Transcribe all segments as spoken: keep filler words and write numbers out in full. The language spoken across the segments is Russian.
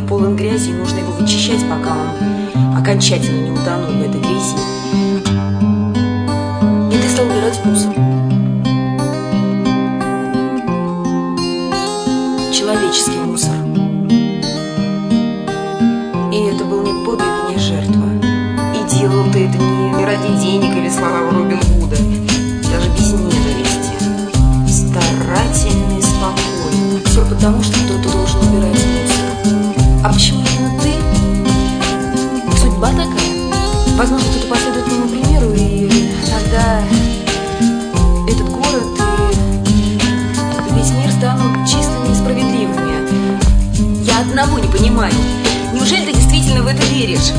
полон грязи, и нужно его вычищать, пока он окончательно не утонул в этой грязи. И ты стал убирать мусор. Человеческий мусор. И это был не подвиг и не жертва. И делал ты это не ради денег или слава Робин Гуда, даже без ненависти. Старательно и спокойно. Все потому, что кто-то должен убирать мусор. А почему именно ты? Судьба такая. Возможно, кто-то последует моему примеру, и тогда этот город и весь мир станут чистыми и справедливыми. Я одного не понимаю. Неужели ты действительно в это веришь?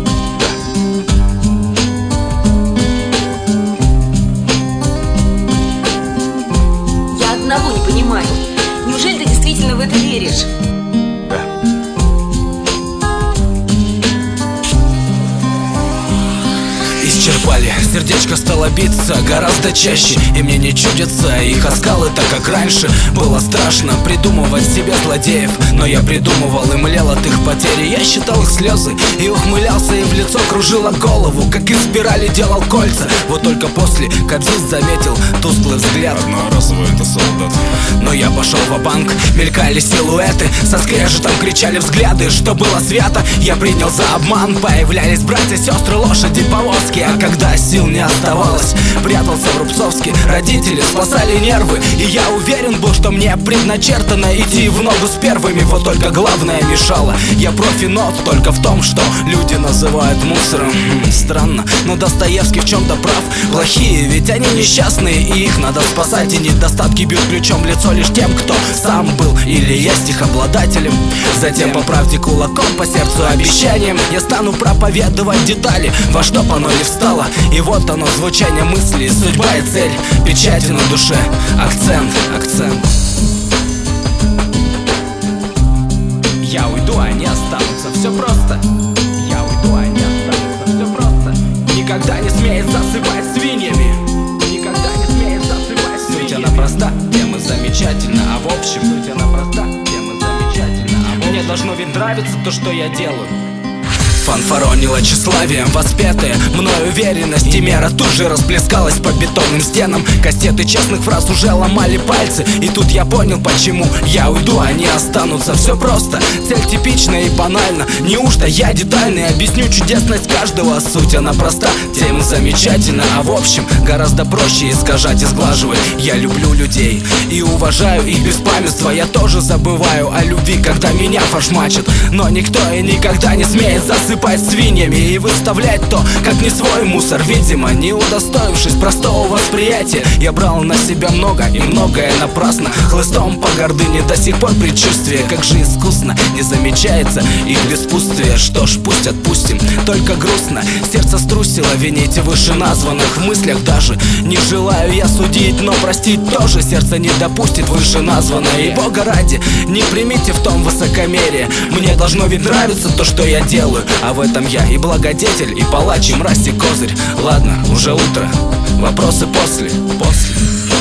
Я одного не понимаю. Неужели ты действительно в это веришь? Исчерпали, сердечко стало биться гораздо чаще, и мне не чудятся их оскалы, так как раньше было страшно придумывать себе злодеев. Но я придумывал и млел от их потери. Я считал их слезы и ухмылялся, и в лицо кружила голову, как из спирали делал кольца. Вот только после Кобзис заметил тусклый взгляд. Одноразовый это солдат. Но я пошел ва-банк, мелькали силуэты, со скрежетом кричали взгляды, что было свято, я принял за обман. Появлялись братья, сестры, лошади, повозки. А когда сил не оставалось, прятался в Рубцовске. Родители спасали нервы, и я уверен был, что мне предначертано идти в ногу с первыми. Вот только главное мешало. Я профи, но только в том, что люди называют мусором. Хм, странно, но Достоевский в чем-то прав. Плохие, ведь они несчастные, и их надо спасать. И недостатки бьют ключом в лицо лишь тем, кто сам был или есть их обладателем. Затем поправьте кулаком по сердцу обещанием. Я стану проповедовать детали, во что оно не встало. И вот оно, звучание мысли, судьба и цель, печати на душе, акцент, акцент. Я уйду, они останутся, все просто. Я уйду, они останутся, все просто. Никогда не смеет засыпать свиньями. Никогда не смеет засыпать свиньями. Суть она проста, тема замечательна. А в общем, суть она проста, тема замечательна. А в общем, мне должно ведь нравиться то, что я делаю. Фанфаронила тщеславием воспетая мною уверенность, и мера тут же расплескалась по бетонным стенам. Кассеты честных фраз уже ломали пальцы, и тут я понял, почему я уйду, они останутся. Все просто, цель типичная и банальна. Неужто я детальный объясню чудесность каждого? Суть она проста, тема замечательна. А в общем, гораздо проще искажать и сглаживать. Я люблю людей и уважаю их беспамятство. Я тоже забываю о любви, когда меня фаршмачат. Но никто и никогда не смеет засыпать свиньями и выставлять то, как не свой мусор. Видимо, не удостоившись простого восприятия, я брал на себя много, и многое напрасно. Хлыстом по гордыне до сих пор предчувствие, как же искусно не замечается их беспутствие. Что ж, пусть отпустим, только грустно. Сердце струсило винить вышеназванных. В мыслях даже не желаю я судить, но простить тоже сердце не допустит вышеназванное. И бога ради, не примите в том высокомерие. Мне должно ведь нравиться то, что я делаю. А в этом я и благодетель, и палач, и мразь, и козырь. Ладно, уже утро, вопросы после, после.